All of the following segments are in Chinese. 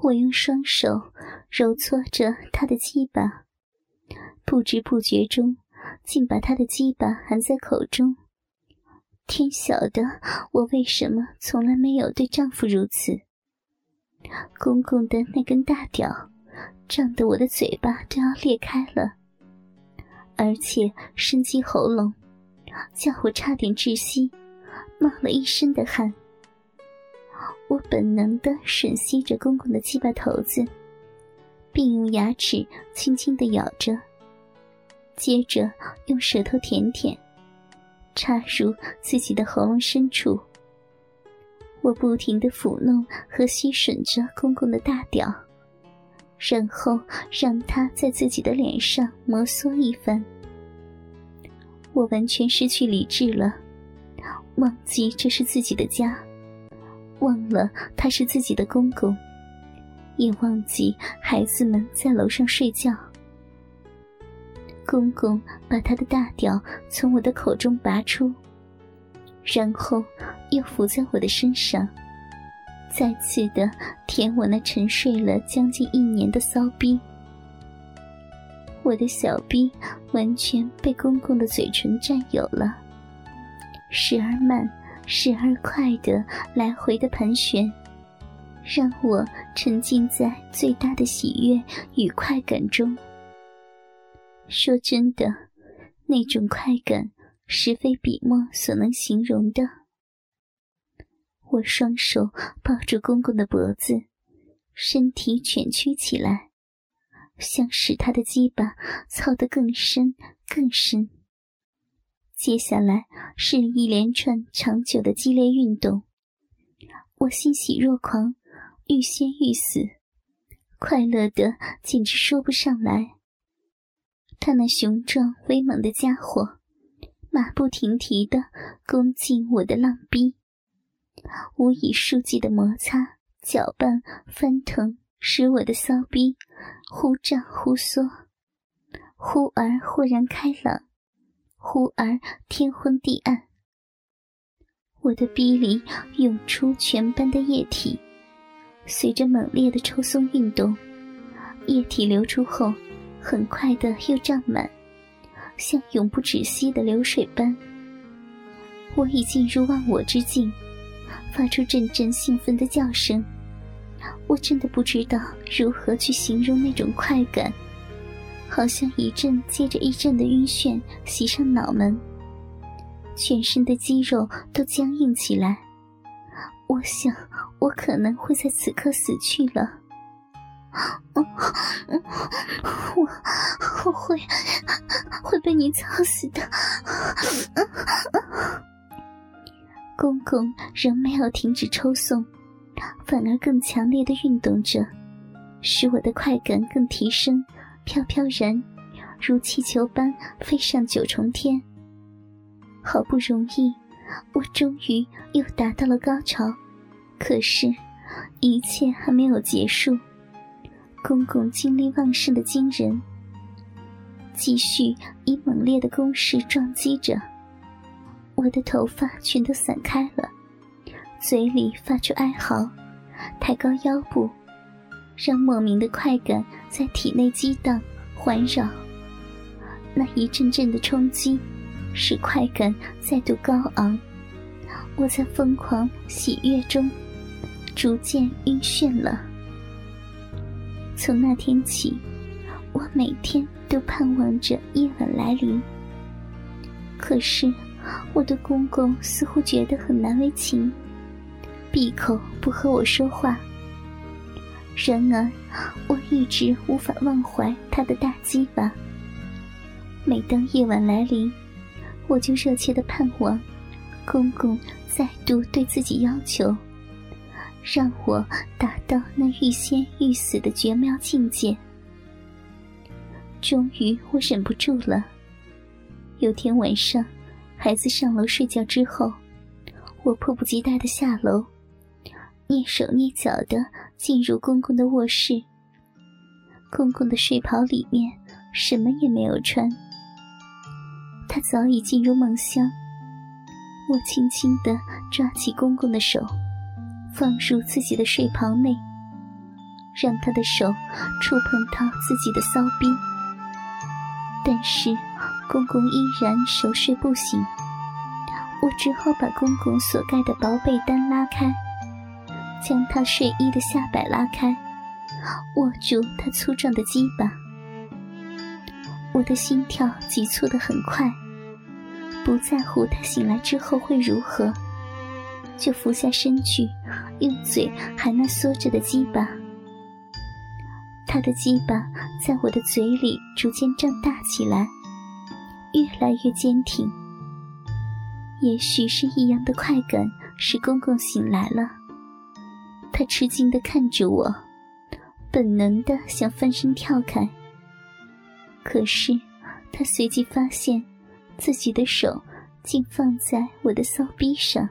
我用双手揉搓着他的鸡巴，不知不觉中竟把他的鸡巴含在口中。天晓得我为什么从来没有对丈夫如此。公公的那根大屌胀得我的嘴巴都要裂开了，而且深击喉咙，叫我差点窒息，冒了一身的汗。我本能地吮吸着公公的鸡巴头子，并用牙齿轻轻地咬着，接着用舌头舔舔，插入自己的喉咙深处。我不停地抚弄和吸吮着公公的大屌，然后让他在自己的脸上摩挲一番。我完全失去理智了，忘记这是自己的家，忘了他是自己的公公，也忘记孩子们在楼上睡觉。公公把他的大屌从我的口中拔出，然后又伏在我的身上，再次地舔我那沉睡了将近1年的骚逼。我的小逼完全被公公的嘴唇占有了，时而慢时而快地来回的盘旋，让我沉浸在最大的喜悦与快感中。说真的，那种快感实非笔墨所能形容的。我双手抱住公公的脖子，身体蜷曲起来，想使他的鸡巴操得更深更深。接下来是一连串长久的激烈运动，我欣喜若狂，欲仙欲死，快乐得简直说不上来。他那雄壮威猛的家伙马不停蹄地攻进我的浪逼，无以数计的摩擦、搅拌、翻腾，使我的骚逼忽胀忽缩，忽而豁然开朗，忽而天昏地暗。我的逼里涌出泉般的液体，随着猛烈的抽松运动，液体流出后很快的又胀满，像永不止息的流水般。我已进入忘我之境，发出阵阵兴奋的叫声。我真的不知道如何去形容那种快感，好像一阵接着一阵的晕眩袭上脑门，全身的肌肉都僵硬起来。我想我可能会在此刻死去了。我会被你操死的。公公仍没有停止抽送，反而更强烈地运动着，使我的快感更提升，飘飘然如气球般飞上9重天。好不容易我终于又达到了高潮，可是一切还没有结束。公公精力旺盛的惊人，继续以猛烈的攻势撞击着，我的头发全都散开了，嘴里发出哀嚎，抬高腰部，让莫名的快感在体内激荡环绕。那一阵阵的冲击使快感再度高昂，我在疯狂喜悦中逐渐晕眩了。从那天起，我每天都盼望着夜晚来临，可是我的公公似乎觉得很难为情，闭口不和我说话。然而我一直无法忘怀他的大鸡巴，每当夜晚来临，我就热切地盼望公公再度对自己要求，让我达到那欲仙欲死的绝妙境界。终于我忍不住了。有天晚上，孩子上楼睡觉之后，我迫不及待地下楼，蹑手蹑脚地进入公公的卧室。公公的睡袍里面什么也没有穿，他早已进入梦乡。我轻轻地抓起公公的手，放入自己的睡袍内， 让他的手触碰到自己的骚逼。但是公公依然熟睡不醒，我只好把公公所盖的薄被单拉开，将他睡衣的下摆拉开，握住他粗壮的鸡巴。我的心跳急促得很快，不在乎他醒来之后会如何，就俯下身去，用嘴含那缩着的鸡巴。他的鸡巴在我的嘴里逐渐胀大起来，越来越坚挺。也许是异样的快感使公公醒来了，他吃惊地看着我，本能地想翻身跳开。可是他随即发现自己的手竟放在我的骚逼上，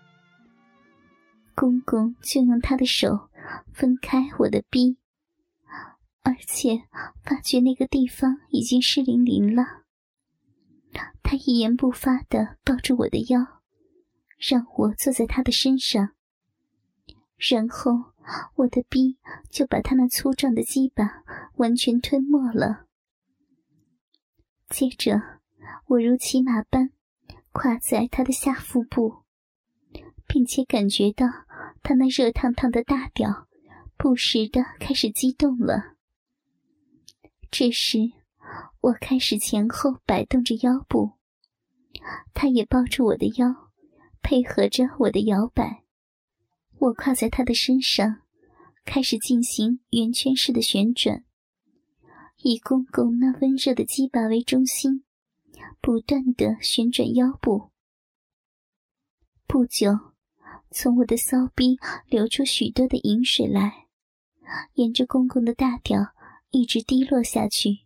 公公就用他的手分开我的逼，而且发觉那个地方已经湿淋淋了。他一言不发地抱住我的腰，让我坐在他的身上，然后我的逼就把他那粗壮的鸡巴完全吞没了。接着我如骑马般跨在他的下腹部，并且感觉到他那热烫烫的大屌不时地开始激动了。这时我开始前后摆动着腰部，他也抱住我的腰，配合着我的摇摆。我跨在他的身上，开始进行圆圈式的旋转，以公公那温热的鸡巴为中心，不断地旋转腰部。不久，从我的骚逼流出许多的饮水来，沿着公公的大屌一直滴落下去。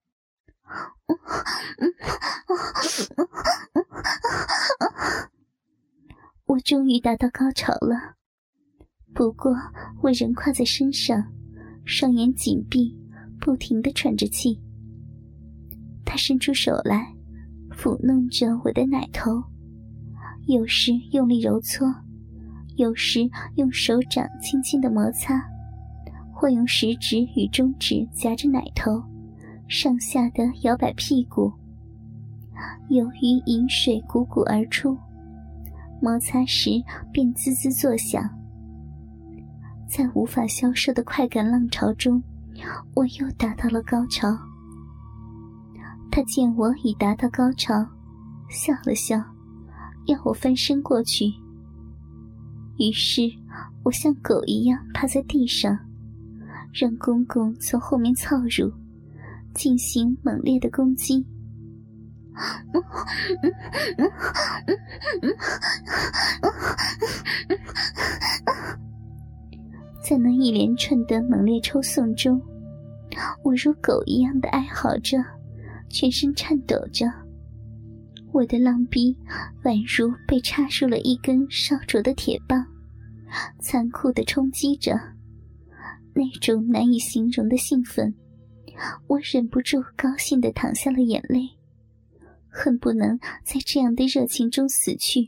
我终于达到高潮了，不过我仍跨在身上，双眼紧闭，不停地喘着气。他伸出手来抚弄着我的奶头，有时用力揉搓，有时用手掌轻轻地摩擦，或用食指与中指夹着奶头上下的摇摆屁股。由于饮水汩汩而出，摩擦时便滋滋作响。在无法消受的快感浪潮中，我又达到了高潮。他见我已达到高潮，笑了笑，要我翻身过去。于是我像狗一样趴在地上，让公公从后面操入，进行猛烈的攻击。在那一连串的猛烈抽送中，我如狗一样的哀嚎着，全身颤抖着。我的浪逼宛如被插入了一根烧灼的铁棒，残酷地冲击着。那种难以形容的兴奋，我忍不住高兴地淌下了眼泪，恨不能在这样的热情中死去。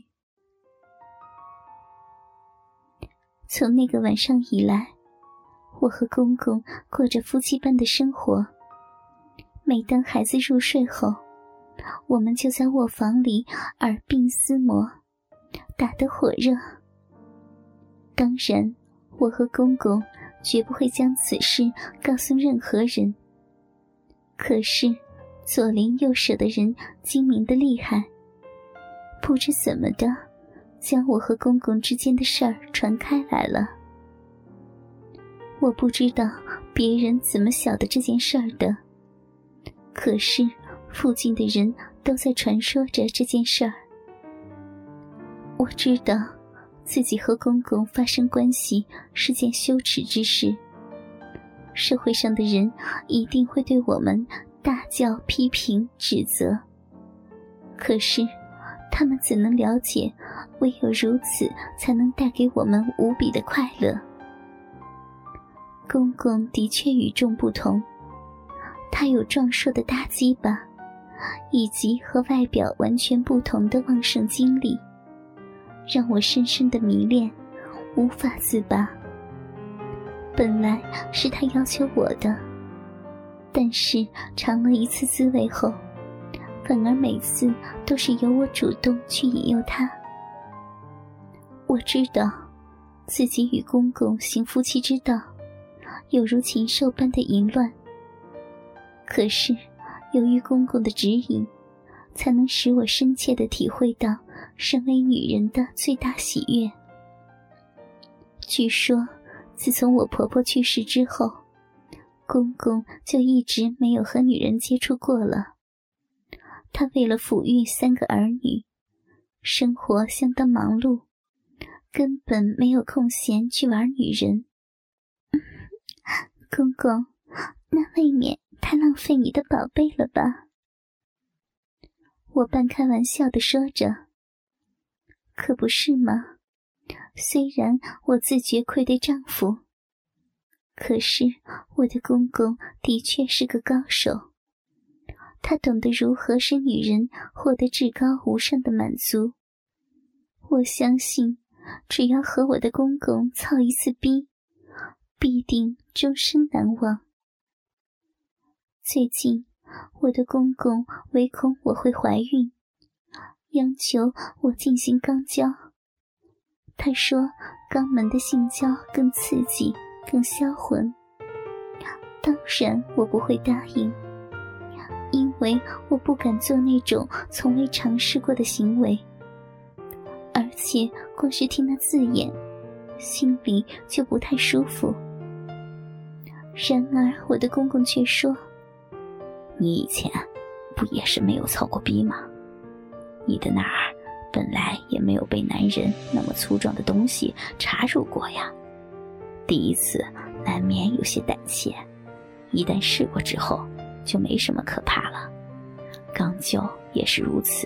从那个晚上以来，我和公公过着夫妻般的生活。每当孩子入睡后，我们就在卧房里耳鬓厮磨，打得火热。当然，我和公公绝不会将此事告诉任何人。可是左邻右舍的人精明得厉害，不知怎么的将我和公公之间的事儿传开来了。我不知道别人怎么晓得这件事儿的，可是附近的人都在传说着这件事儿。我知道自己和公公发生关系是件羞耻之事，社会上的人一定会对我们大叫批评指责，可是他们怎能了解唯有如此才能带给我们无比的快乐。公公的确与众不同，他有壮硕的大鸡巴，以及和外表完全不同的旺盛精力，让我深深的迷恋，无法自拔。 本来是他要求我的，但是尝了一次滋味后，反而每次都是由我主动去引诱他。我知道自己与公公行夫妻之道有如禽兽般的淫乱，可是由于公公的指引，才能使我深切地体会到身为女人的最大喜悦。据说自从我婆婆去世之后，公公就一直没有和女人接触过了。他为了抚育3个儿女，生活相当忙碌，根本没有空闲去玩女人。公公，那未免太浪费你的宝贝了吧？我半开玩笑地说着。可不是吗？虽然我自觉愧对丈夫，可是我的公公的确是个高手，他懂得如何使女人获得至高无上的满足。我相信只要和我的公公操一次逼，必定终身难忘。最近我的公公唯恐我会怀孕，央求我进行肛交。他说肛门的性交更刺激更销魂。当然我不会答应，因为我不敢做那种从未尝试过的行为，而且光是听那字眼，心里就不太舒服。然而我的公公却说， 你以前不也是没有操过逼吗？你的那儿本来也没有被男人那么粗壮的东西插入过呀，第一次难免有些胆怯，一旦试过之后就没什么可怕了，肛交也是如此。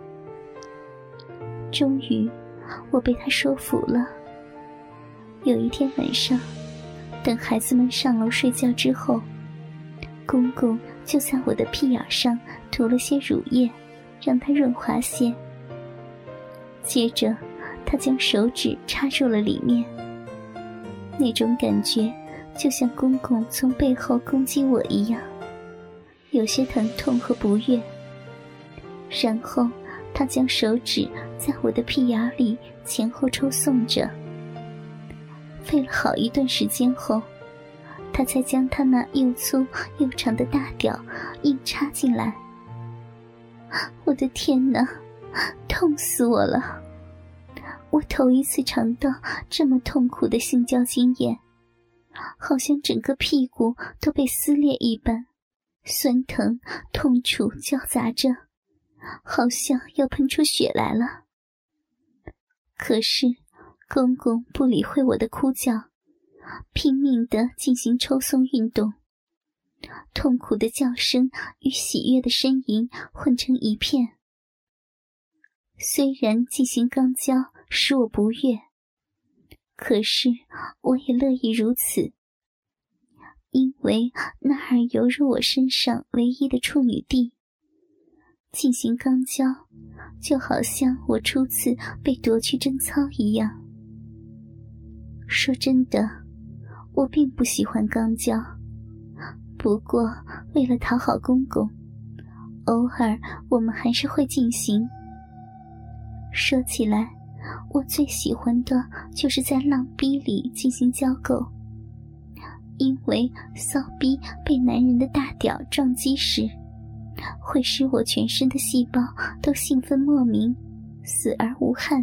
终于我被他说服了。有一天晚上，等孩子们上楼睡觉之后，公公就在我的屁眼上涂了些乳液，让它润滑些。接着他将手指插入了里面，那种感觉就像公公从背后攻击我一样，有些疼痛和不悦。然后他将手指在我的屁眼里前后抽送着，费了好一段时间后，他才将他那又粗又长的大屌硬插进来。我的天哪，痛死我了！我头一次尝到这么痛苦的性交经验，好像整个屁股都被撕裂一般，酸疼痛楚交杂着，好像要喷出血来了。可是公公不理会我的哭叫，拼命地进行抽送运动，痛苦的叫声与喜悦的呻吟混成一片。虽然进行肛交使我不悦，可是我也乐意如此，因为那儿犹如我身上唯一的处女地。进行肛交就好像我初次被夺去贞操一样。说真的，我并不喜欢肛交，不过为了讨好公公，偶尔我们还是会进行。说起来，我最喜欢的就是在浪逼里进行交媾，因为骚逼被男人的大屌撞击时，会使我全身的细胞都兴奋莫名，死而无憾。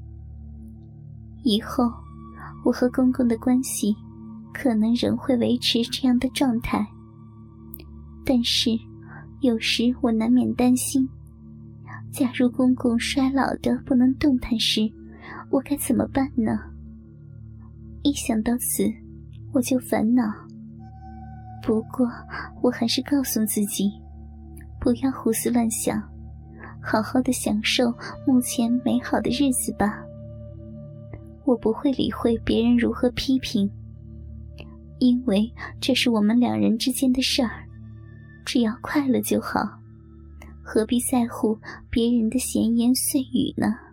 以后我和公公的关系可能仍会维持这样的状态，但是有时我难免担心，假如公公衰老的不能动弹时，我该怎么办呢？一想到此，我就烦恼。不过我还是告诉自己，不要胡思乱想，好好的享受目前美好的日子吧。我不会理会别人如何批评，因为这是我们两人之间的事儿，只要快乐就好，何必在乎别人的闲言碎语呢？